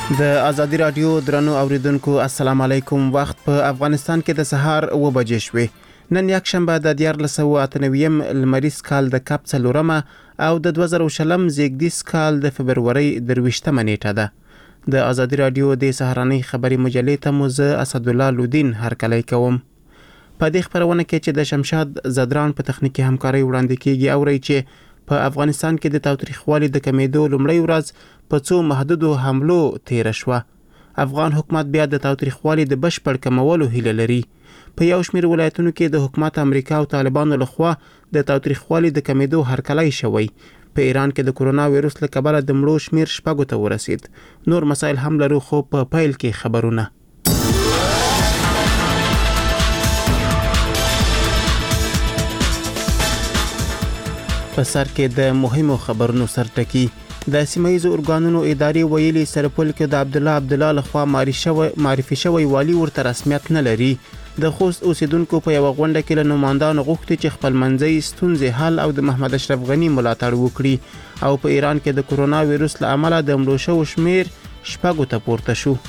د ازادي رادیو درنو اوریدونکو السلام علیکم. وخت په افغانستان کې د سهار 9 بجې شوې. نن یک شنبه د 1498 لمریز کال د کاپ څلورمه او د 2020 زیږدیز کال د فبرورۍ 23مه نیټه ده. د ازادي رادیو د سهارنۍ خبري مجلې ته مو زه اسدالله لودین هرکلی کوم. په دې خبرونه کې چې د شمشاد زدران په تخنیکی همکاري وړاندې کیږي اوري چې په افغانستان کې د تاوتریخوالي د کمیدو لومړی ورځ په څو محدودو حملو تیر شوه. افغان حکومت بیا د تاوتریخوالي د بشپړ کمولو هیله لري. په یو شمېر ولایتونو کې د حکومت امریکا او طالبانو لخوا د تاوتریخوالي د کمیدو هرکلی شوی. په ایران کې د کرونا وایروس له کبله د مړو شمیر 6 ته ورسید. نور مسایل هم لرو خو په پیل کې خبرونه. په سر کې د مهمو خبرونو سرټکی. د سیمایي ارګانونو ادارې ویلي سرپل کې د عبدالله لخوا معرفي شوی والی ورته رسمیت نه لري. د خوست اوسیدونکو په یو غونډه کې له نوماندانو غوښتي چې خپل منځي ستونزې حل او د محمد اشرف غنی ملاتړ وکړي. او په ایران کې د کرونا وایروس له امله د مړو شوو شمیر 6 ته پورته شو.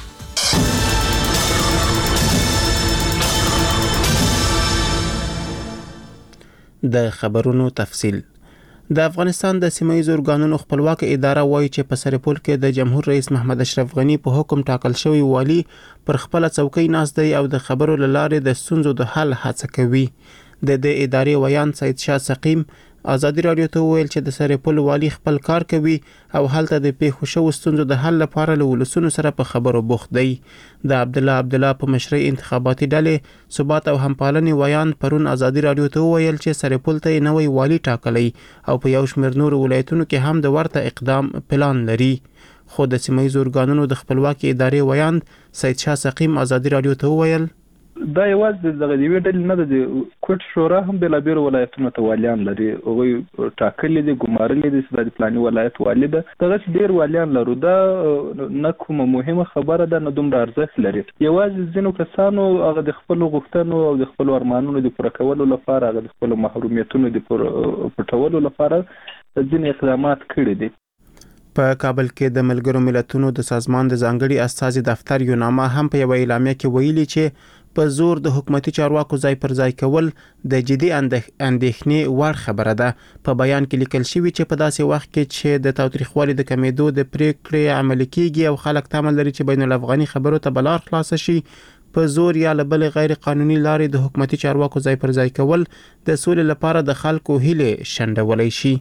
د خبرونو تفصیل. د افغانستان د سیمایي ارګانونو خپلواک اداره وایي چې په سرپل کې د جمهور رئیس محمد اشرف غنی په حکم ټاکل شوی والی پر خپل څوکۍ ناست دی او د خبرو لاره د ستونزو د حل هڅه کوي. د ادارې ویان سید شاه سقیم ازادي رادیو ته ویل چې د سرپل والی خپل کار کوي او هلته د پیښو شوو ستونزو د حل لپاره له ولسونو سره په خبرو بوخت دی. د عبدالله په مشرۍ انتخاباتي ډلې ثبات او همپالنې ویان پرون ازادي رادیو ته ویل چې سرپل ته نوې والی ټاکلی او په یو شمېر نور ولایتونو کې هم د ورته اقدام پلان لري. خو د سیمایي ارګانونو د خپلواکي ادارې ویان سید شاه سقیم ازادي رادیو ته ویل دا یوازې دغه دی ویډل نه د کوټ شورا هم بل بیر ولایتونو ته والیان لري. هغه ټاکلي دي ګمارلي دي چې د پلاني ولایت والی ده دغه ډیر والیان لرو. دا نه کومه مهمه خبره ده نه دومره ارزښت لري. یوازې ځینو کسانو هغه د خپل غوښتنو او د خپل ارمانونو د پوره کولو لپاره هغه د خپل محرومیتونو د پټولو لپاره ځینې اقدامات کړي دي. په کابل کې د ملګرو ملتونو د سازمان د ځانګړي استازي دفتر یو نامه هم په یو اعلامیه کې ویلي چې په زور د حکومتي چارواکو ځای پر ځای کول د جدي اندېښنې وړ خبره ده. په بیان کې لیکل شوی چې په داسې وخت کې چې د تاوتریخوالي د کمیدو د پریکړې عملي کیږي او خلک تمل لري چې بین الافغاني خبرو ته بلار خلاص شي، په زور یا له بل غیر قانوني لارې د حکومتي چارواکو ځای پر ځای کول د سولې لپاره د خلکو هیله شنډولای شي.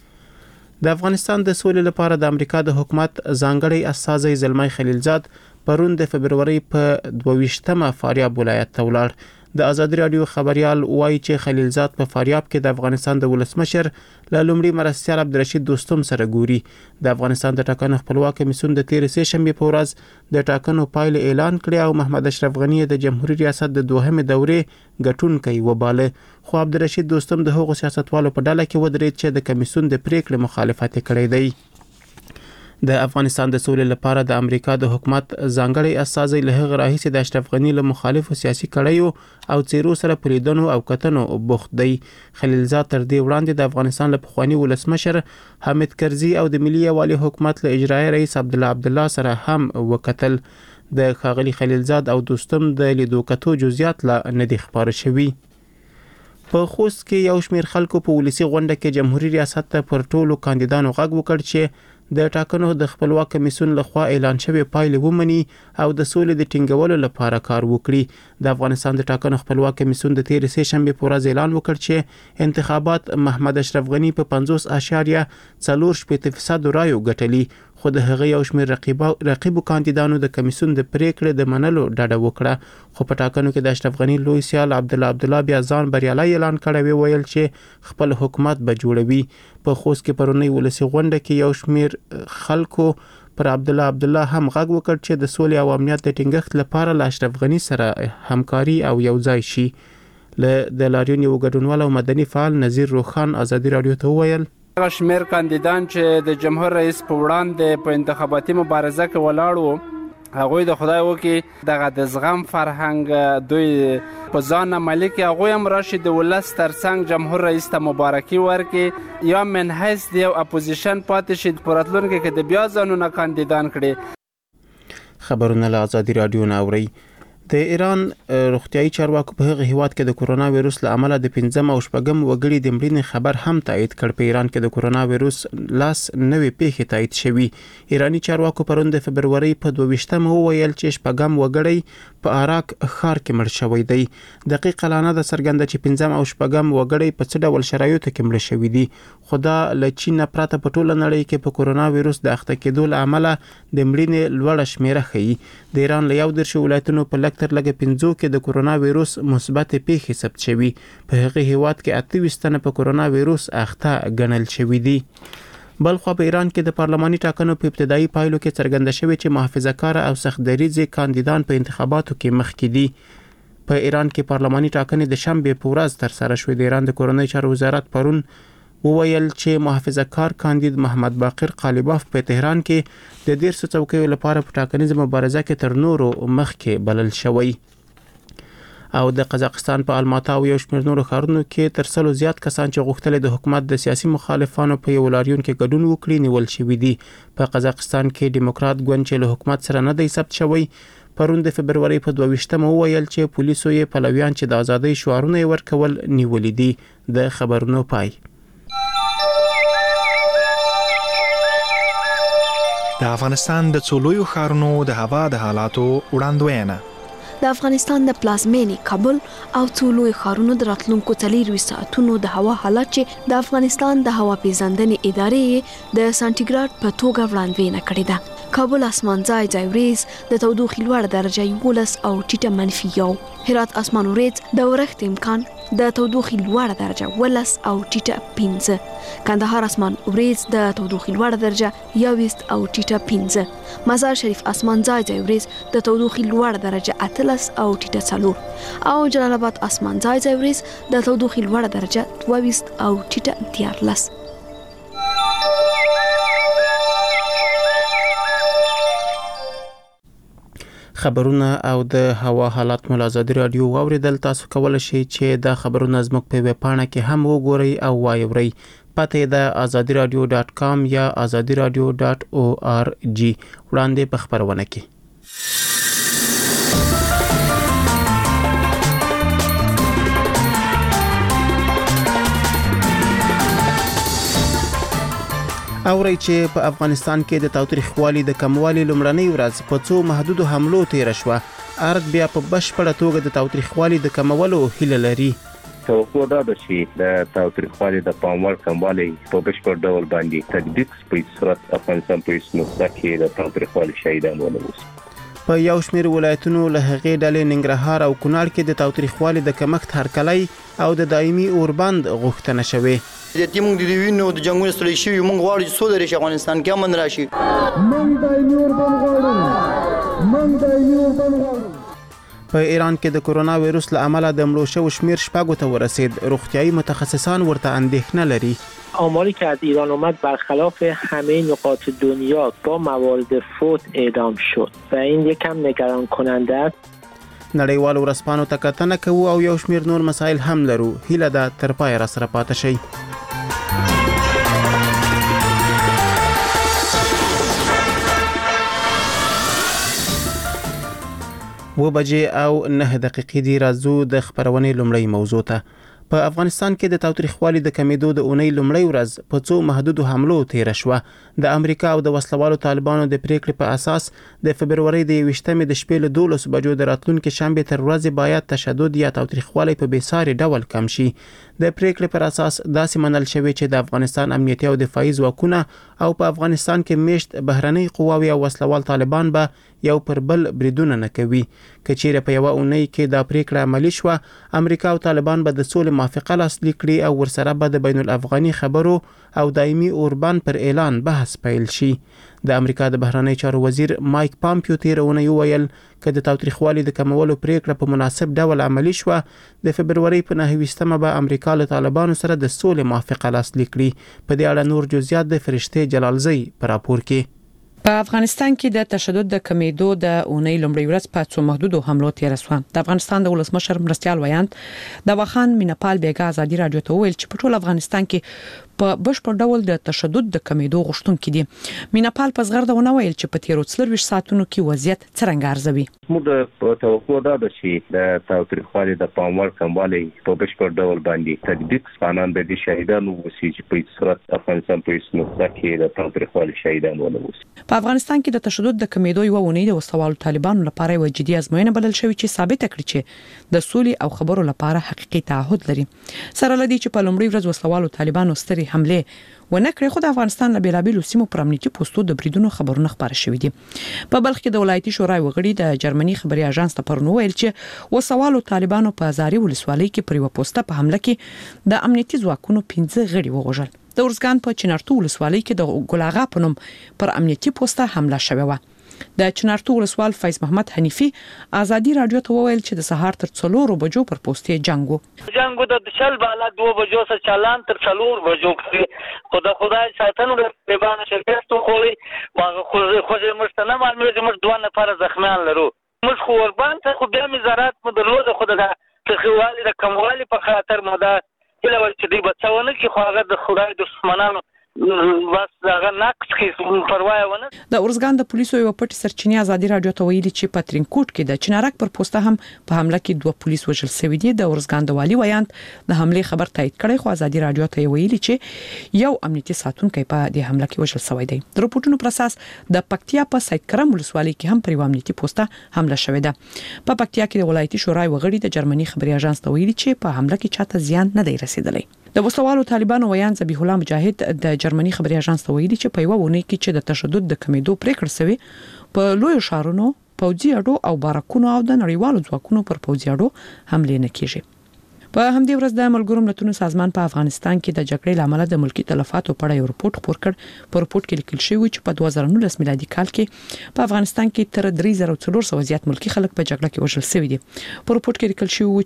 د افغانستان د سولې لپاره د امریکا د حکومت ځانګړی استازی زلمی خلیلزاد پرون د فبرورۍ په 22مه فاریاب ولایت ته ولاړ. د ازادي رادیو خبريال وایي چې خلیلزاد په فاریاب کې د افغانستان د ولسمشر له لومړي مرستیال عبدالرشید دوستم سره ګوري. د افغانستان د ټاکنو خپلواک کمیسیون د 13 شنبه په ورځ د ټاکنو پایلې اعلان کړې او محمد اشرف غنی د جمهوریت ریاست د دوهمې دورې ګټونکی وباله. خو عبدالرشید دوستم د هغو سیاستوالو په ډله کې ودرېد چې د کمیسیون د پریکړې مخالفت کړی دی. د افغانستان د سولې لپاره د امریکا د حکومت ځانګړی استازی له هغه راهیسې د اشرف غنی له مخالفو سیاسي کړیو او څیرو سره پریدنو او کتنو بوخت دی. خلیلزاد تر دې وړاندې د افغانستان له پخواني ولسمشر حامد کرزي او د ملي یووالي حکومت له اجرایي رئیس عبدالله سره هم وکتل. د ښاغلي خلیلزاد او دوستم د لیدو کتو جزئیات لا نه دي خبره شوي. په خوست کې یو شمېر خلکو په ولسی غونډه کې جمهوریت ریاست ته پر ټولو کاندیدانو غږ وکړ چې د ټاکنو د خپلواک کمیسیون لخوا اعلان شوی پایلې ومني او د سولې د ټینګولو لپاره کار وکړي. د افغانستان د ټاکنو خپلواک کمیسیون د 13 شنبه په ورځ اعلان وکړ چې انتخابات محمد اشرف غنی په 50.4% رایو ګټلي. خو د هغه یو شمېر رقیبو کاندیدانو د کمیسیون د پریکړې د منلو ډاډه وکړه. خو په ټاکنو کې د اشرف غنی لوی سیال عبدالله بیا ځان بریالی اعلان کړی ویل چې خپل حکومت به جوړوي. په خوست کې پرونی ولسی غونډه کې یو شمېر خلکو پر عبدالله هم غږ وکړ چې د سولې او امنیت د ټینګښت لپاره له اشرف غنی سره همکاري او یو ځای شي. د لاریون یو ګډونوال او مدني فعال نذیر روخان ازادي رادیو ته وویل هغه شمیر کاندیدان چې د جمهور رئیس په وړاندې په انتخاباتي مبارزه کې ولاړ وو هغوی د خدای وکړي دغه د زغم فرهنګ دوی په ځان عملي کړي. هغوی هم راشي د ولس ترڅنګ جمهور رئیس ته مبارکي ورکړي یا من حیث د یو اپوزیشن پاتې شي په راتلونکي کې د بیا ځانونه کاندیدان کړي. خبرونه له ازادي رادیو نه اوري. د ایران روغتیايي چارواکو په هغه هیواد کې د کورونا وایروس له امله د 15 او شپږم وګړي د مړینې خبر هم تایید کړ. په ایران کې د کورونا وایروس لاس نوې پیښې تایید شوي. ایرانی چارواکو پرون د فبرवरी په 22 وویل چې شپږم وګړي په عراق ښار کې مړ شوی دی. دقیق اعلان د څرګنده چې 15 او شپږم وګړي په څه ډول شرایطو کې مړ شوي دي. خدا له چین پرته په ټوله نړۍ کې په کورونا وایروس د اخته کېدو له امله د مړینې لوړه شمیره ښیي. د ایران له 11 ولایتونو په تر لږه 15 کې د کورونا وایروس مثبت پیښې ثبت شوي. په هغه هیواد کې 28 تنه په کورونا وایروس اخته ګڼل شوي دي. بلخو په ایران کې د پارلماني ټاکنو په ابتدایي پایلو کې څرګنده شوی چې محافظه‌کار او سخت‌دریځي کاندیدان په انتخاباتو کې مخکې دي. په ایران کې پارلماني ټاکنې د شنبه په ورځ تر سره شوې. د ایران د کورنۍ چارو وزارت پرون وویل چې محافظه‌کار کاندید محمد باقر قالیباف په تهران کې د 13 څوکیو لپاره په ټاکنیزه مبارزه کې تر نورو مخکې بلل شوی. او د قزاقستان په الماتا او یو شمېر نورو ښارونو کې تر 100 زیات کسان چې غوښتل د حکومت د سیاسي مخالفانو په یو لاریون کې ګډون وکړي نیول شوي دي. په قزاقستان کې دیموکرات ګوند چې له حکومت سره نه دی ثبت شوی پرون د فبرवरी په 22 وویل چې پولیسو یې پلویان چې د ازادۍ شعارونه ورکول نیولې دي. د خبرونو پای. د افغانستان د څولویو ښارونو د هوا د حالاتو وړاندوینه. د افغانستان د پلازمینې کابل او څولوی ښارونو د راتلونکو 4 ساعتونو د هوا حالت چې د افغانستان د هوا پیژندنې ادارې د سانتیګراډ په توګه وړاندوینه کړې ده. کابل اسمان ځای وریځ د تودوخې لوړ درجه 11 او ټیټه -1. هرات اسمان وریځ د اورښت امکان د تودوخې لوړ درجه 11 او ټیټه 15. کندهار اسمان وریځ د تودوخې لوړ درجه 21 او ټیټه 15. مزار شریف اسمان ځای وریځ د تودوخې لوړ درجه 18 او ټیټه 4. او جلال آباد اسمان ځای وریځ د تودوخې لوړ درجه 22 او ټیټه 13. خبرونه او د هوا حالات مو ازادي رادیو واوریدل. تاسو کولای شئ چې د خبرونو زموږ په ویب پاڼه کې هم وګورئ او وایورئ. پته د azadiradio.com یا azadiradio.org وړاندې په خبرونه کې. اوري چې په افغانستان کې د تاوتریخوالي د کموالي لومړنۍ ورځ په څو محدودو حملو تیر شوه. ارګ بیا په بشپړه توګه د تاوتریخوالي د کمولو هیله لري. توقع دا ده چې د تاوتریخوالي د پاموړ کموالی په بشپړ ډول باندې تدبیق په صورت افغانستان په نقطه کې د تاوتریخوالي شهیدان ونوموسي. په یو شمېر ولایتونو له هغې ډلې ننګرهار او کونړ کې د تاوتریخوالي د کمښت هرکلی او د دایمي اوربند غوښتنه شوې. د تیمونږ د وینو د جنگونو ستړي شوي مونږ غواړو چې سوله راشي افغانستان کې امن راشي. مونږ دایمي اوربند غواړو. په ایران کې د کورونا وایروس له امله د مړو شوو شمیر 6 ته ورسید. روغتیايي متخصصان ورته اندېښنه لري. آماری که از ایران اومد برخلاف همه نقاط دنیا با موارد فوت اعدام شد و این یکم نگران کننده است. نړیوال ورځپاڼو ته کتنه کوو او یو شمیر نور مسایل هم لرو. هیله ده تر پای را سره پاتې شئ. و بجې او 9 دقیقې دی. راځو د خبرونې لومړی موضوع ته. په افغانستان کې د تاوتریخوالي د کمیدو د اونۍ لومړی ورځ په څو محدودو حملو تیر شوه. د امریکا او د وسلوالو طالبانو د پریکړې په اساس د فبرवरी د 21 د شپې له 12 بجو د راتلونکي شنبه تر ورځې باید تشدد یا تاوتریخوالي په بیساري ډول کم شي. د پریکړې پر اساس داسې منل شوی چې د افغانستان امنیتي او دفاعي ځواکونه او په افغانستان کې میشت بهرنۍ قواوې او وسلوال طالبان به یو پر بل بریدونه نه کوي. کچېره په یو اونۍ کې دا پریکړه عملی شوه، امریکا او طالبان به د سولې موافقه لاسلیک کړي او ورسره به د بین الافغاني خبرو او دایمي اوربند پر اعلان بحث پیل شي. د امریکا د بهرنی چارو وزیر مایک پامپیو تیرونه ویل چې د تاوتریخوالي د کمولو پریکړه په مناسب ډول عملی شوه. د فبرवरी په 9 به امریکا له طالبانو سره د سولې موافقه لاسلیک کړي. په دې اړه نور جزئیات د فرشته جلالزی پر راپور کې. په افغانستان کې د تشدد د کمیدو د اونۍ لومړۍ ورځ په څو محدودو حملو تیر شوه. د افغانستان د ولسمشر مرستیال ویاند د وخان مینپال بیګا ازادي رادیو ته ویل چې په ټول افغانستان کې په بشپړ ډول د تشدد د کمیدو غوښتونکي دي. میناپال په زغرده ونه ویل چې په 13 ساعتونو کې وضعیت څرنګه ارزوي. موږ توقع دا ده چې د تاوتریخوالي د پاموړ کموالی په بشپړ ډول باندې تطبیق ځوانان د شهیدانو وسی چې په صورت افغانستان په نقطه کې د تاوتریخوالي شهیدان ولوس. په افغانستان کې د تشدد د کمیدو یو ونې د وسوالو طالبانو لپاره یو جدي ازموینه بلل شوې چې ثابت کړي چې د سولې او خبرو لپاره حقيقي تعهد لري. سره لدی چې په لومړي ورځ وسوالو طالبانو ستري حمله ونه کړې خو د افغانستان له بیلابیلو سیمو پر امنیتي پوسټو د بریدونو خبرونه خبره شوې دي. په بلخ کې د ولایتي شورای وغړي د جرمني خبري اژانس ته پرونو ویل چې وسوالو طالبانو په زاري ولسوالۍ کې پر یو پوسټه په حمله کې د امنیتي ځواکونو 15 غړي وغوژل. د ورزګان په چنارتو ولسوالۍ کې د ګلاغا په نوم پر امنیتي پوسټه حمله شوې و. د چنارتو ولسوال فیض محمد حنیفی ازادي رادیو ته وویل چې د سهار تر 4 بجو پر پوسټه جنگو د شل بالا 2 بجو سره چالان تر 4 بجو کې خدای ساتنه د بیبانه شرکت خولي خو مستنه معلومه چې موږ دوه نفر زخمیان لرو. موږ خو وربان ته خو بیا مزارات مو درلوده خو د تخوالي د کموالي په خاطر مو دا کله ول چې دی بچونه کې خو هغه د خدای دښمنانو بس هغه نقص کې پروا ونه. د ورزګان د پولیسو یو پټ سرچینه ازادي رادیو ته ویلي چې په ترینکوټ کې د چنارک پر پوسټه هم په حمله کې 2 پولیس وژل شوي دي. د ورزګان د والي ویاند د حمله خبر تایید کړي خو ازادي رادیو ته ویلي چې یو امنیتي ساتونکو په دې حمله کې وژل شوی دی. د رپورټونو پر اساس د پکتیا په سید کرم ولسوالۍ کې هم پر یو امنیتي پوسټه حمله شوې ده. په پکتیا کې د ولایتي شورای وغړي د جرمني خبري اژانس ته ویلي چې په حمله کې چاته زیان نه دی رسیدلی. د وسوالو طالبانو ویان ذبیح الله مجاهد د جرمني خبري اژانس ته ویلي چې په یو ونه کې چې د تشدد د کمیدو پریکړه شوی په لوی شهرونو پوځي اډو او بارکونو او د نړیوالو ځواکونو پر پوځي اډو حمله نه کیږي. په همدې ورځ د ملګرو ملتونو سازمان په افغانستان کې د جګړې لامل د ملکی تلفاتو په اړه یو رپورت خپور کړ. په رپورت کې لیکل شوی چې په 2019 میلادي کال کې په افغانستان کې تر 3400 زیات ملکی خلک په جګړه کې وژل شوي دي. په رپورت کې لیکل شوی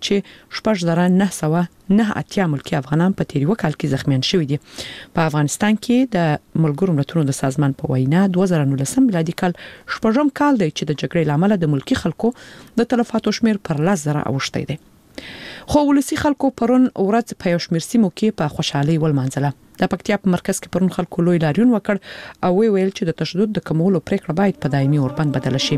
چې 9,989 ملکی افغانان په تیر وکال کې زخمیان شوي دي. په افغانستان کې د ملګرو ملتونو د سازمان په وینا 2019 میلادي کال شپږم کال دی چې د جګړې لامل د ملکی خلکو د تلفاتو شمیر پر 10,000 اوښتی دی. خو ولسی خلکو پرون ورځ په یو شمیر سیمو کې په خوشحالي ولمانځله. د پکتیا په مرکز کې پرون خلکو لوی لاریون وکړ او ویل چې د تشدد د کمولو پریکړه باید په دایمي اوربند بدل شي.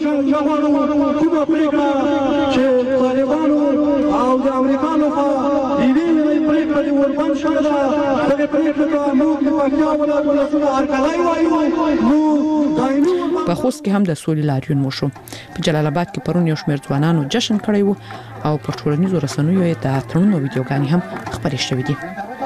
په خوست کې هم د سولې لاریون وشو. په جلال آباد کې پرون یو شمیر ځوانانو جشن کړی وو او په ټولنیزو رسنیو یې د تړونو ویډیوګانې هم خپرې شوې دي.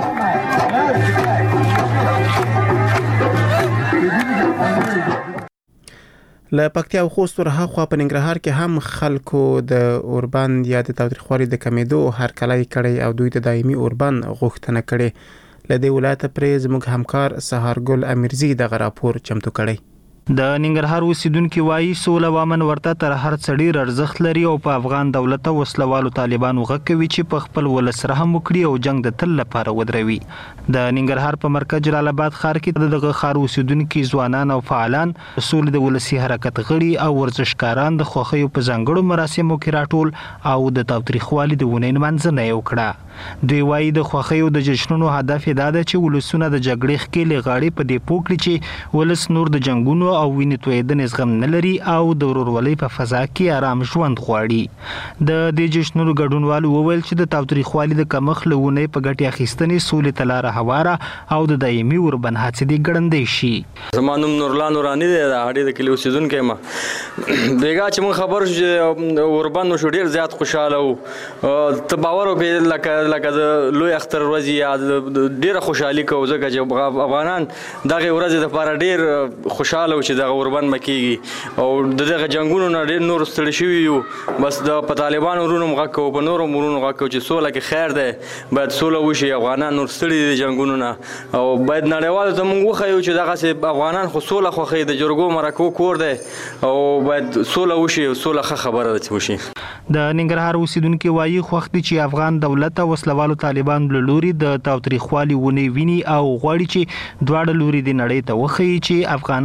له پکتیا او خوست ورها خو په ننګرهار کې هم خلکو د اوربند یا د تاوتریخوالي د کمیدو هرکلی کړی او دوی د دایمي اوربند غوښتنه کړې. له دې ولایت پرې زموږ همکار سهارګل امیرزي دغه راپور چمتو کړی. د ننګرهار اوسیدونکو وایي سوله وامن ورته تر هر څه ډیر ارزښت لري او په افغان دولت او وسلوالو طالبانو غږوي چې په خپل ولس سره هم وکړي او جنگ د تل لپاره ودروي. د ننګرهار په مرکز جلال آباد ښار کې دغه ښار اوسیدونکو ځوانان او فعالان سولې د ولسی حرکت غړي او ورزشکاران د خوښیو په ځانګړو مراسمو کې راټول او د تاوتریخوالي د ونې نمانځنه یې وکړه. دوی وایي د خوښیو د جشنونو هدف دا ده چې ولسونه د جګړې ښکېلې غاړې په دې پوه کړي چې ولس نور د جنگونو او وینې تویېدنې زغم نه لري او د ورورولۍ په فضا کې آرام ژوند غواړي. د دې جشنونو ګډونوالو وویل چې د تاوتریخوالي د کمښت له ونې په ګټې اخیستنې سولې ته لاره هواره او د دایمي اوربند هڅې دې ګړندۍ شي. زما نوم نورلا نوراني دی، د هډې د کلي اوسېدونکی یم. بېګا چې موږ خبر شو چې اوربند وشو ډېر زیات خوشحاله وو. ته باور وکړې لکه د لوی اختر ورځ یا ډېره خوشحالي کوو ځکه چې افغانان دغې ورځې دپاره ډېر خوشحاله وو چې دغه اوربند به کېږي او د دغه جنګونو نه ډېر نور ستړي شوي یو. بس په طالبانو ورونو هم غږ کوو، په نورو ورونو غږ کوو چې سوله کې خیر دی، باید سوله وشي. افغانان نور ستړي دي جنګونو نه او باید نړیوالو ته موږ وښیو چې دغسې افغانان خو سوله خوښوي، د جرګو مرکو کور دی او باید سوله وشي او سوله ښه خبره ده چې وشي. د ننګرهار اوسیدونکو وایي خوښ دي چې افغان دولت او وسلوالو طالبانو له لوري د تاوتریخوالي ونې ویني او غواړي چې دواړه لوري د نړۍ ته وښیي چې افغانان له جنګ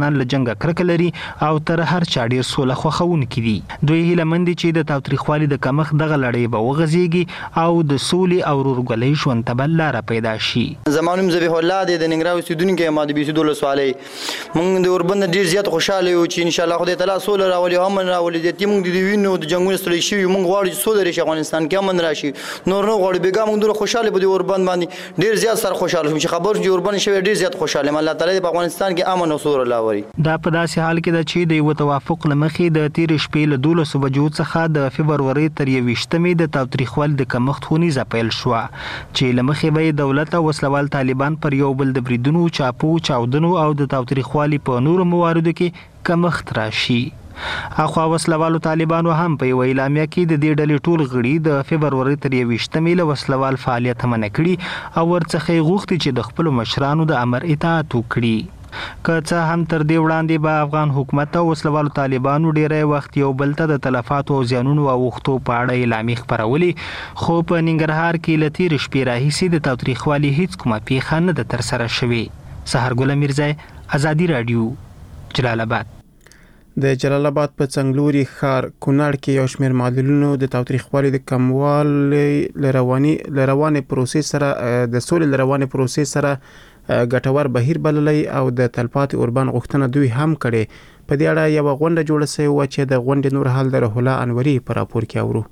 څخه کرکه لري او تر هر چا ډیر سوله خوښونکي دي. دوی هیله مند دي چې د تاوتریخوالي د کمښت دغه لړۍ به وغځيږي او د سولې او ورورګلۍ ژوند ته بل لاره پیدا شي. زمانوم ذبیح الله د ننګرهار اوسیدونکو ما د بیسیدو سوالي موږ د اوربند ډیر زیات خوشاله یو چې ان شاء الله خدای تعالی سوله راولي هم راولي د موږ د وینو د جنگونو ستړي شي موږ غواړو سوله راشي افغانستان کې امن راشي نور نه غواړو بیګا موږ ډیر خوشاله بده اوربند باندې ډیر زیات سره خوشاله شو چې خبر چې اوربند شوی ډیر زیات خوشاله الله تعالی په افغانستان کې امن او سوله راولي. دا په داسې حال کې ده چې د یو توافق لمخې د تیر شپې له 12 بجو څخه د فبروري تر 21مې د تاوتریخوالي د کمښت خونیزه پیل شو چې لمخې به دولت او وسلوال طالبان پر یو بل د بریدونو چاپو چاودنو او د تاوتریخوالي په نورو مواردو کې کمښت راشي. اخوا وسلوالو طالبانو هم په یو اعلامیه کې د دې ډلې ټول غړي د فبروري تر 21مې له وسلوال فعالیت منع کړي او ورڅخه غوښتي چې د خپل مشرانو د امر اطاعت وکړي. که څه هم تر دې وړاندې به افغان حکومت او وسلوالو طالبانو ډیری وخت یو بل ته د تلفاتو او زیانونو اوښتو په اړه اعلامیې خپرولې خو په ننګرهار کې له تېرې شپې راهیسې د تاوتریخوالي هیڅ کومه پیښه نه ده ترسره شوې. سحرګل میرزای، ازادي راډیو، جلال آباد. د جلال آباد په څنګلوري ښار کونړ کې یو شمېر معلولینو د تاوتریخوالي د کموالي لروانې پروسې سره د سولې لروانې پروسې سره ګټور بهیر بللی او د تلپاتې اوربان غوښتنه دوی هم کړي. په دې اړه یو غونډه جوړه شوې و چې د غونډې نور حال د روح الله انوري په راپور کې اورو.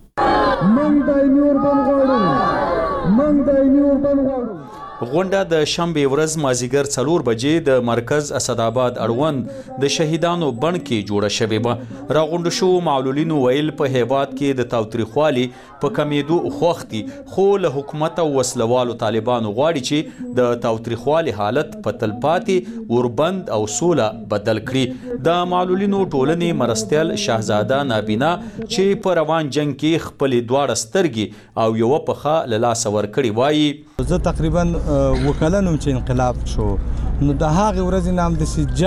غونډه د شنبه ورځ مازیګر 4 بجې د مرکز اسداباد اړوند د شهیدانو بڼ کې جوړه شوې و. راغونډ شو معلولینو ویل په هیواد کې د تاوتریخوالي په کمیدو خوختي خو له حکومت او وسلوالو طالبانو غواړي چې د تاوتریخوالي حالت په تلپاتې وربند او سوله بدل کړي. د معلولینو ټولنې مرستیال شاهزاده نابینا چې په روان جنگ کې خپل دواړه سترګې او یو پخه له لاس ور کړی وایي. زه تقریبا وکلنم چې انقلاب شو نو د هغه ورځې نام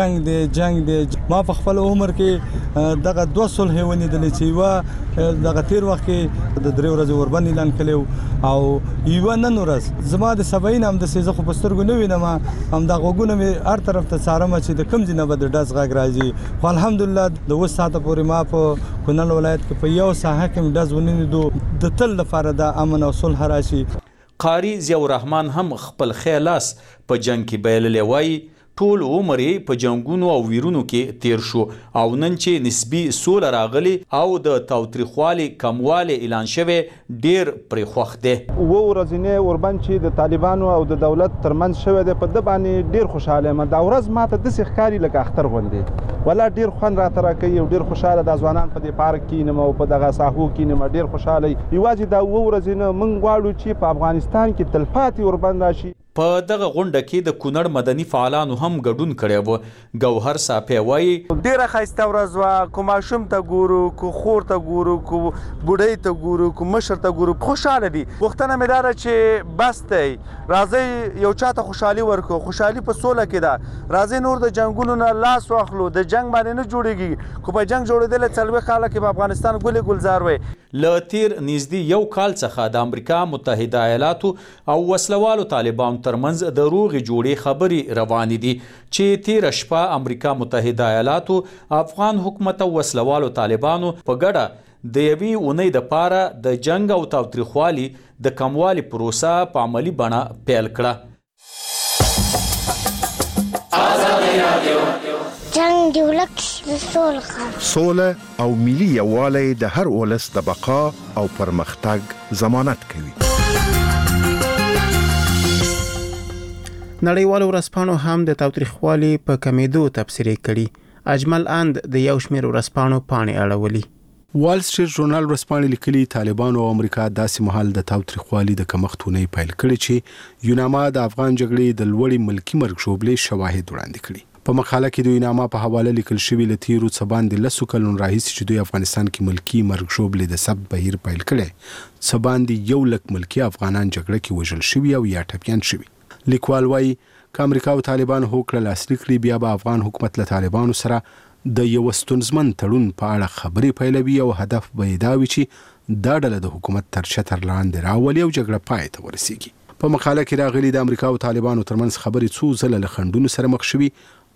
د جنگ دی ما په خپل عمر کې دغه 2 صلح ونیدل چې و دغه تیر وخت کې د 3 ورځې اوربند اعلان کړو او یو نن ورځ زما د 70 نام د سیزه خو پسترګو نه وینم هم د غوګونه می هر طرف ته سارم چې د کم ځنه بد ډز غاګ راځي خو الحمدلله د وس ساعت پورې ما په کونړ ولایت کې په یو ساحه کې ډز ونیدو د تل لپاره د امن او صلح راشي. قاری ضیاء الرحمن هم خپل خیالاس په جنگ کې بیللې وایي. ټول عمر په جنگونو او ویرونو کې تیر شو او نن چې نسبی سوله راغلی او د تاوتریخوالي کمواله اعلان شوه ډیر پرې خوښ دی. و ورځنی اوربند چې د طالبانو او د دولت ترمنځ شوه د په د باندې ډیر خوشاله یم. دا ورځ ماته د ښکاری لکه اختر غوندي ولا ډیر خوند را تر کوي او ډیر خوشاله د ځوانان په دې پارک کې نمو په دغه ساحو کې نمو ډیر خوشاله یوازې دا و ورځنی موږ غواړو چې په افغانستان کې تلپاتې اوربند راشي. په دغه غونډه کې د کونړ مدني فعالانو هم ګډون کړی و. ګوهر صافی وایي ډیره ښایسته ورځ وه کو ماشوم ته ګورو کو خور ته ګورو کو بوډۍ ته ګورو کو مشر ته ګورو خوشاله دي. غوښتنه مې دا ده چې بس دی راځئ یو چاته خوشحالي ورکړو. خوشحالي په سوله کې ده. راځئ نور د جنګونو نه لاس واخلو. د جنګ باندې نه جوړیږي کو په جنګ جوړېدل 40 کاله کې په افغانستان ګلې گلزار وي. له تیر نږدې یو کال څخه د امریکا متحده ایالاتو او وسلوالو طالبانو ترمنځ د روغې جوړې خبرې روانې دي چې تیر شپه امریکا متحده ایالاتو افغان حکومت او وسلوالو طالبانو په ګډه د یوې اونۍ د پاره د جنگ او تاوتریخوالي د کموالي پروسه په عملی بڼه پیل کړه. جنگ دی ولک سوله او ملي یووالی د هر ولس د بقا او پرمختګ ضمانت کوي. نړیوالو ورځپاڼو هم د تاوتریخوالي په کمیدو تبصرې کړي. اجمل اند د یو شمېر ورځپاڼو پاڼې اړولي. وال سټریټ ژورنال ورځپاڼې لیکلي طالبانو او امریکا داسې مهال د تاوتریخوالي د کمښتونې پیل کړي چې یوناما د افغان جګړې د لوړې ملکی مرګ شوبلې شواهد وړاندې کړي. په مقاله کې د یوناما په حواله لیکل شوی ل تیرو څه باندې 10 کلونو راهیسې چې دوی افغانستان کې ملکی مرګ شوبلې د ثبت بهیر پیل کړي څه باندې 1 لک ملکی افغانان جګړه کې وژل شوي او یا ټپیان شوي. لیکوال وایي که امریکا او طالبان هوکړه لاسلیک کړي بیا به افغان حکومت له طالبانو سره د یو ستونزمن تړون په اړه خبرې پیلوي او هدف به دا وي چې دا ډله د حکومت تر چتر لاندې راولي او جګړه پای ته ورسیږي. په مقاله کې راغلي د امریکا او طالبانو ترمنځ خبرې څو ځله له خنډونو سره مخ شوي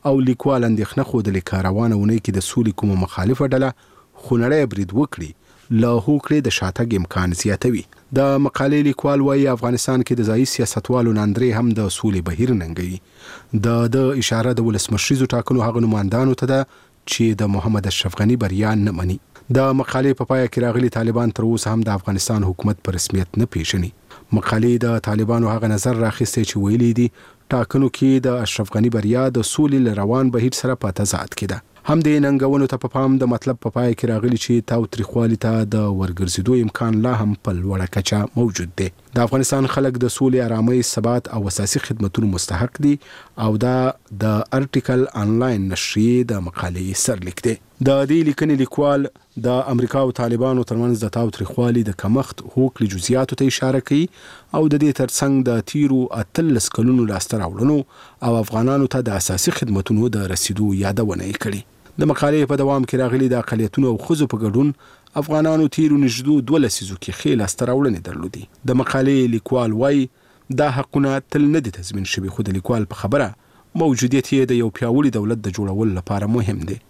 او لیکوال اندېښنه خوده چې روانه ونې کې د سولې کومه مخالفه ډله خونړی برید وکړي له هوکړې د شاتګ امکان زیاتوي. د مقالې لیکوال وايي افغانستان کې د ځایي سیاستوالو ناندري هم د سولې بهیر ننګوي. د اشاره د ولسمشریزو ټاکنو هغه نمائندانو ته ده چې د محمد اشرف غني بریا نه مني. د مقالې په پای کې راغلي طالبان تر اوسه هم د افغانستان حکومت په رسمیت نه پیژني. مقالې د طالبانو هغه نظر راخیستی چې ویلي دي ټاکنو کې د اشرف غني بریا د سولې روان بهیر سره په تضاد کې ده. هم د ننګونو ته په پام د مطلب په پای کې راغلي چې تاوتریخوالي ته د ورګرځېدو امکان لا هم په لوړه کچه موجود دی. د افغانستان خلک د سولې، آرامۍ، ثبات او اساسي خدماتو مستحق دي او دا د ارټیکل انلاین نشریې د مقالې سرلیک دی. د دې لیکنې لیکوال د امریکا او طالبانو ترمنځ د تاوتریخوالي د کمښت هوکړې جزئیاتو ته اشاره کوي او د دې ترڅنګ د تیرو 18 کلونو لاسته راوړنو او افغانانو ته د اساسي خدماتو د رسیدو یادونه یې کړې. د مقالې په دوام کې راغلي د اقلیتونو او ښځو په ګډون افغانانو تیرو نږدې 2 لسیزو کې ښې لاسته راوړنې درلودې. د مقالې لیکوال وايي دا حقونه تل نه دي تضمین شوي، خو د لیکوال په خبره موجودیت یې د یو پیاوړي دولت د جوړولو لپاره مهم دی.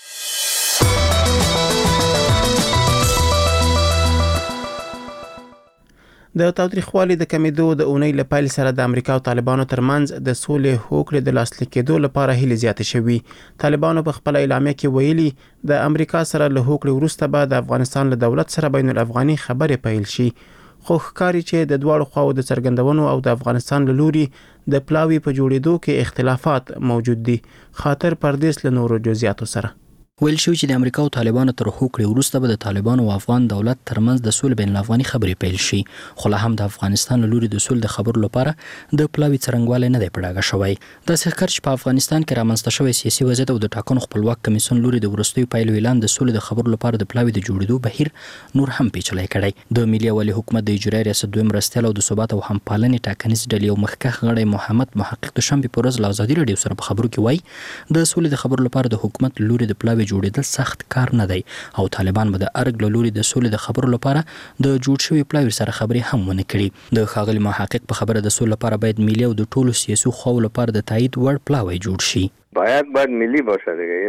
د تاوتریخوالي د کمیدو د اونۍ له پیل سره د امریکا او طالبانو ترمنځ د سولې هوکړې د لاسلیک کېدو لپاره هیلې زیاتې شوې. طالبانو په خپل اعلامیه کې ویلي د امریکا سره له هوکړې وروسته به د افغانستان له دولت سره بین الافغاني خبرې پیل شي. خو ښکاري چې د دواړو خواو د څرګندونو او د افغانستان له لوري د پلاوي په جوړېدو کې اختلافات موجود دي. خاطر پردیس له نورو جزئیاتو سره ویل شو چې د امریکا او طالبانو تر هوکړې وروسته به د طالبانو او افغان دولت ترمنځ د سولې بین الافغاني خبرې پیل شي. خو لا هم د افغانستان له لوري د سولې د خبرو لپاره د پلاوي څرنګوالی نه دی په ډاګه شوی. داسې ښکاري چې په افغانستان کې رامنځته شوی سیاسي وضعیت او د ټاکنو خپلواک کمیسیون لوري د وروستیو پایلو اعلان د سولې د خبرو لپاره د پلاوي د جوړېدو بهیر نور هم پیچلی کړی. د ملي اولي حکومت د اجرایي ریاست دویم مرستیال او د ثبات او همپالنې ټاکنیز ډلې یو مخکښ غړی محمد محقق د شنبې په ورځ له ازادي راډیو سره په خبرو کې وایي د سولې د خبرو لپاره د حکومت لوري د پلاوي جوړېدل سخت کار نه دی او طالبان به د ارګ له لوري د سولې د خبرو لپاره د جوړ شوي پلاوي سره خبرې هم ونه کړي. د ښاغلي محقق په خبره د سولې لپاره باید ملي او د ټولو سیاسي خواو لپاره د تایید وړ پلاوي جوړ شي. باید ملي باشه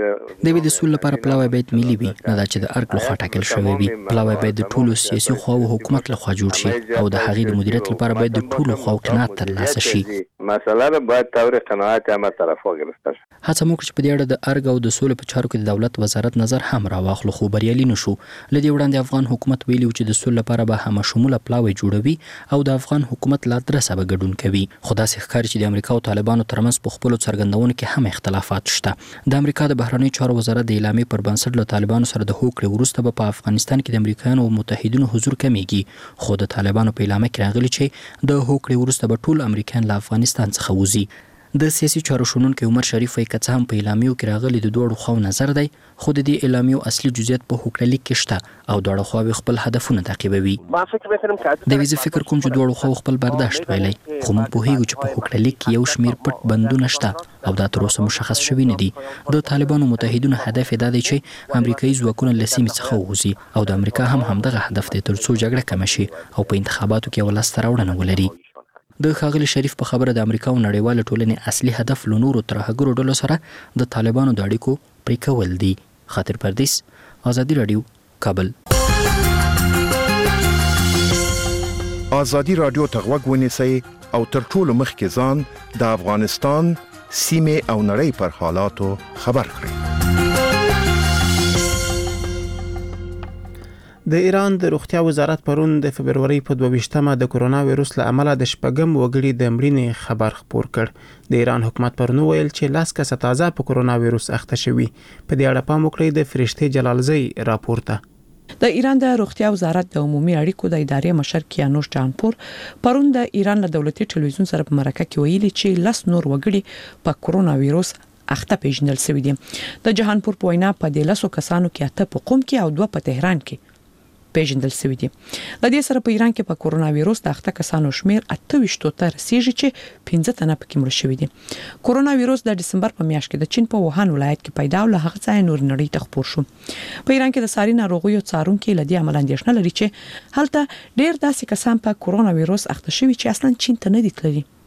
د سولې لپاره پلاوی باید ملي وي، نه دا چې د ارګ لخوا ټاکل شوی وي. پلاوی باید د ټولو سیاسي خواو حکومت لخوا جوړ شي او د هغې د مدیریت لپاره باید د ټولو خواو قناعت ترلاسه شي. مسله باید طور قناعت هم طرفا گرفته شي. هڅه موږ چې په دې اړه د ارګ او د سولې په چارو کې د دولت وزارت نظر هم راواخلو، خو بریالي نشو. لدې وړاندې افغان حکومت ویلي چې د سولې لپاره به هم شموله پلاوی جوړوي او د افغان حکومت لا درسه به ګډون کوي. خو داسې ښکاري چې د امریکا او طالبانو ترمنځ په خپلو څرګندونو کې هم اختلافات شته. د امریکا د بهرنیو چارو وزارت د اعلامیې پر بنسټ له طالبانو سره د هوکړې وروسته به په افغانستان کې د امریکایانو او متحدینو حضور کمیږي. خو د طالبانو په اعلامیه کې راغلي چې د هوکړې وروسته به ټول امریکایان له افغانستان څخه وځي. د سیاسي چارو شنونکي عمر شریف وایي که څه هم په اعلامیو کې راغلي د دوړو خواو نظر دی، خو د دې اعلامیو اصلي جزئیات په هوکړه لیک کې شته او دواړه خواوې خپل هدفونه تعقیبوي. د ویزې فکر کوم چې دواړو خواو خپل برداشت ویلی، خو موږ پوهیږو چې په هوکړه لیک کې یو شمیر پټ بندونه شته او دا تر اوسه مشخص شوي نه دي. د طالبانو متحدینو هدف دا دی چې امریکایي ځواکونه له سیمې څخه ووځي او د امریکا هم همدغه هدف دی تر څو جګړه کمه شي او په انتخاباتو کې یوه لاسته راوړنه ولري. د ښاغلي شریف په خبره د امریکا او نړیواله ټولنې اصلي هدف له نورو ترهګرو ډلو سره د طالبانو د اړیکو پرې کول دي. خاطر پردیس، ازادي راډیو، کابل. ازادي راډیو ته غوږ ونیسئ او تر ټولو مخکې ځان د افغانستان سیمې او نړۍ پر حالاتو خبر کړئ. د ایران د روغتیا وزارت پرون د فبرवरी په 22مه د کرونا وایروس له امله د شپږم وګړي د مړینې خبر خپور کړ. د ایران حکومت پرون ویل چې 10 کسه تازه په کرونا وایروس اخته شوي. په دې اړه پام وکړئ د فرشته جلالزی راپورته. د ایران د روغتیا وزارت د عمومي اړیکو د ادارې مشر کیانوش جانپور پرون د ایران له دولتي ټلویزیون سره په مرکه کې ویلي چې 10 نور وګړي په کرونا وایروس اخته پیژندل شوي دي. د جهانپور په وینا په 10 کسانو کې 8 په قم کې او 2 په تهران کې پیژندل شوی دي. د دې سره په ایران کې په کرونا وایروس د اخته کسانو شمیر 28 ته رسیدي چې 15 تنه پکې مړ شوي دي. کرونا وایروس د دسمبر په میاشت کې د چین په ووهان ولایت کې پیدا او له هغه ځای نور نړۍ ته خپور شو. په ایران کې د ساري ناروغیو څارونکو لدی عمل اندېښنه لري چې هلته ډېر داسې کسان په کرونا وایروس اخته شوي چې اصلا چین ته نه دي تللي.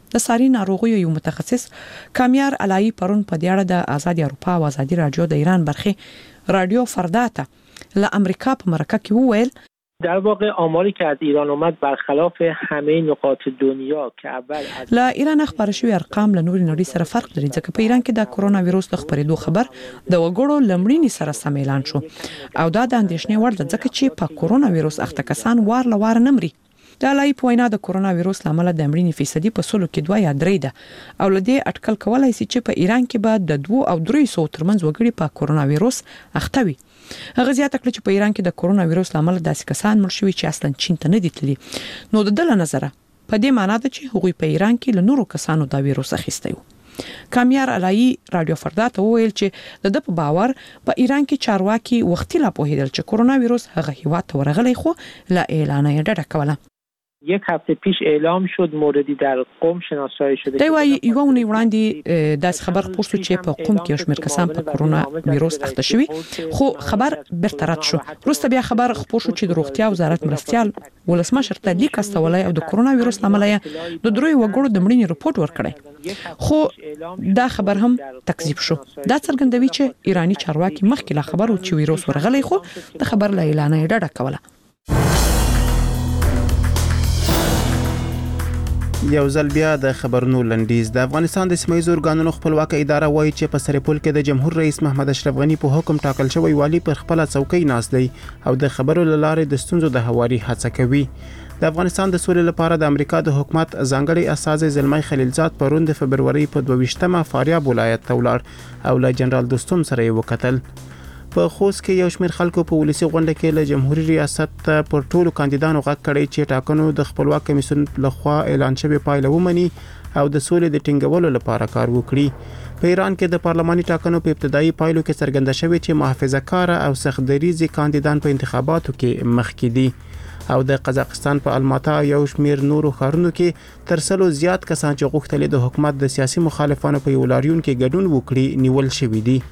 د ساري ناروغیو یو متخصص کامیار علایی پرون په دې اړه د آزادي اروپا او آزادي رادیو د ایران برخه رادیو فرداتا له امریکا په مرکه کې وویل در واقع آماری که از ایران اومد برخلاف همه نقاط دنیا که اول لا ایران خبر شوی ارقام له نوري نړۍ سره فرق لري ځکه په ایران کې د کورونا وایروس د خبرېدو خبر د وګړو لمړینی سره سم اعلان شو او دا د اندېښنې وړ ده ځکه چې په کورونا وایروس اخته کسان وار لوار نمري د لای په وینا د کورونا وایروس لامل د مړینې فیصدي په سلو کې 2 یا 3 ده او لدی اټکل کولای شي چې په ایران کې به د 2 او 300 ترمنځ وګړي په کورونا وایروس اخته وي هغه زیاته کړ چې په ایران کې د کورونا وایروس لامل داسې کسان مړ شوي چې اصلا چین ته نه دي تللي نو د دل نظره په دې معنی ده چې هغوی په ایران کې له نورو کسانو دا وایروس اخیستی وو کامیار علایی رادیو فرداتا وویل چې د په باور په ایران کې چارواکي وختي لا پوهیدل چې کورونا وایروس هغه هیواد ته ورغلی خو لا اعلان یې ډډه کوله یک هفته پیش اعلام شد موردی در قم شناسایی شده دی وايي یو ونی وړاندې داس خبر پوښتنه چې په قم کې شمیر کسان په کورونا وایروس اخته شوي خو خبر برته رد شو وروسته بیا خبر خپور شو چې د روغتیا وزارت مرستيال ولسمشر ته لیک استولای او د کورونا وایروس لامل یې د دروي وګړو د مړینې رپورت ورکړی خو دا خبر هم تکذیب شو دا څرګندوي چې ایرانی چارواکي مخکې لا خبر او چې وایروس ورغلی خو د خبر له اعلان یې ډډه کوله یو ځل بیا د خبرونو لنډیز د افغانستان د سیمایي ارګانونو خپلواک اداره وایي چې په سرپل کې د جمهور رئیس محمد اشرف غنی په حکم ټاکل شوی والی پر خپل څوکۍ ناست دی او د خبرو لاره د ستونزو د هواري هڅه کوي د افغانستان د سولې لپاره د امریکا د حکومت ځانګړي استازي زلمی خلیلزاد پرون د فبرवरी په 22مه فاریاب ولایت ته ولاړ او له جنرال دوستم سره یې وکتل په خوست کې یو شمېر خلکو په ولسی غونډه کې له جمهوریت ریاست پر ټولو کاندیدانو غږ کړی چې ټاکنو د خپلواک کمیسیون لخوا اعلان شوی پایله ومني او د سولې د ټینګولو لپاره کار وکړي په ایران کې د پارلماني ټاکنو په ابتدایي پایلو کې څرګنده شوی چې محافظه‌کار او سختدریزي کاندیدان په انتخاباتو کې مخکې دي او د قزاقستان په الماتا یو شمېر نورو ښارونو کې تر سلو زیات کسان چې غوښتل د حکومت د سیاسي مخالفانو په یو لاریون کې ګډون وکړي نیول شوی دي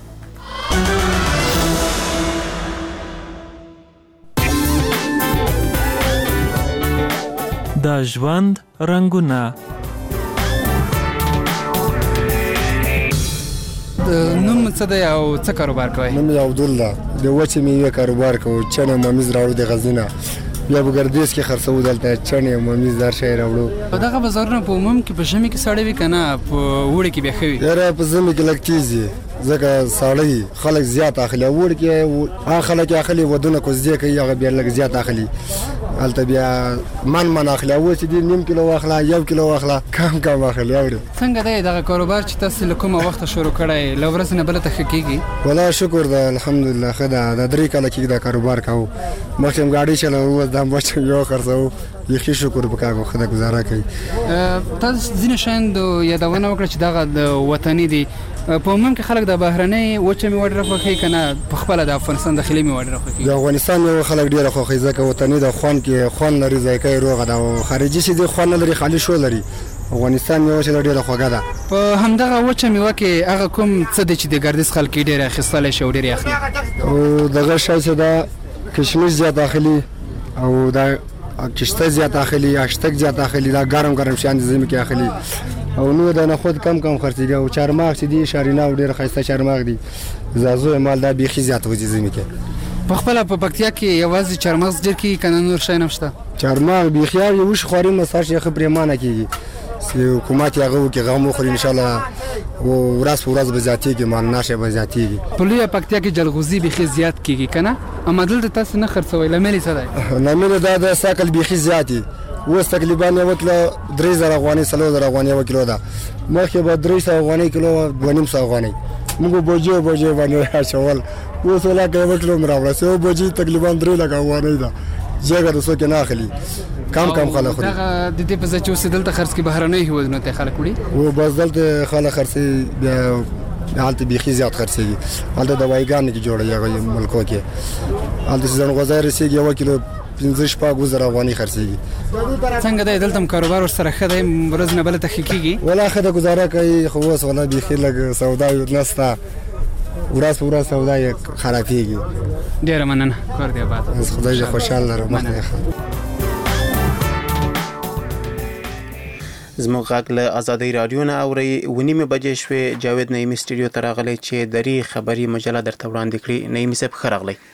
د ژوند رنگونه نوم څه دی او څه کاروبار کوي؟ نوم یې عبدالله د وچې میوې کاروبار کوو چنه ممیز راوړو د غزنینه بیا په ګردیز کې خرڅوو دلته چنې ممیز دار شی راوړو دغه بازارونه په عموم کې په ژمي کې ساړه وي که نه په اوړي کې بیا ښه وي؟ یاره په ژمي کې لږ تیز وي ځکه ساړه خلک زیات اخلي اوړي کې هغه خلک اخلي ودونه کوزدې کوي هغه بیا لږ زیات اخلي هلته بیا من اخلي اوس دې نیم کیلو واخله 1 کیلو واخله کم اخلي اوړي څنګه دی دغه کاروبار چې تاسو له کومه وخت شروع کړی له ورځې نه بل ته ښه کیږي؟ والله شکر ده الحمدلله ښه ده د 3 کاله کې دا کاروبار کوو مخکې ګاډي چلاوو اوس دا بچ یو خرڅو یخي شکر وکړو خدای گزاره کوي تاسو ځینې شیان د یادونه وکړه چې دغه د وطني دي په عموم کې خلک د بهرنۍ وچه میوه ډېره خوښوي که نه په خپله د افغانستان داخلي میوه ډېره خوښوي؟ د افغانستان میوه خلک ډېره خوښوي ځکه وطني د خوند کې خوند لري ذایقه یې روغه ده او خارجي چې دی خوند نه لري خالي شو لري افغانستان میوه چې ډېره خوږه ده په همدغه وچه میوه کې هغه کوم څه دی چې د ګردیز خلک یې ډېر اخیستلی شي او ډېر یې اخلي؟ او دغه شی چې ده کشمش زیات اخلي او دا کشته زیات اخلي اشتک زیات اخلي دا ګرم شیان د ژمي کې اخلي او نو د نخود کم خرڅیږي او چارماغ چې دي شارینا او ډېر ښایسته چارماغ دي زازو مال دا بیخي زیات وځي ژمي کې په خپله په پکتیا کې یوازې چارمغز ډېر کېږي که نه نور شی هم شته؟ چارماغ بیخي یو وش خواري مساج یې ښه پرېمانه کېږي حکومت یې هغه وکړي غم وخوري انشاءالله ورځ په ورځ به زیاتېږي مالناشه به زیاتېږي په لویه پکتیا کې جلغوزي بیخي زیات کېږي که نه؟ اما دلته تاسو نه خرڅوئ لامل یې څه دی؟ لامل یې دا د ساکل بیخي زیات دي اوس تقریبا یو کیلو 3000 افغانۍ 3000 افغانۍ یو کیلو ده مخکې به 300 افغانۍ کیلو 250 افغانۍ موږ بوجي باندې اچول اوس ولاکه یو کیلو مراوړه سو بوجي تقریبا 3 لک افغانۍ ده ځکه د څوک نه اخلي کم خلک خوري دا د دې په ځای چې اوس دلته خرڅ کې بهرنۍ هیوادونو ته خلک وړي او بس دلته خلک خرڅي بیا حالت بیخي زیات خرڅيږي حالت دوايګان کې جوړي ملکو کې حالت ځن غوځای رسیږي یو کیلو 15 افغانۍ خرڅيږي څنګه دی دلته کاروبار ورسره ښه دی ورځ نه بله ته ښه کېږي؟ ولا ښه ده ګزاره کوي خو اوس ولا بیخي لږ سودا نشته ورځ په ورځ سودا یې خرابېږي ډېره مننه کور دې آباد خدای دې خوشحال لرم زموږ غږ له ازادي رادیو نه اوري ونیمه بجې شوې. جاوید نعیمي سټوډیو ته راغلی چې درې خبري مجله درته وړاندې کړي. نعیمي صاحب ښه راغلی.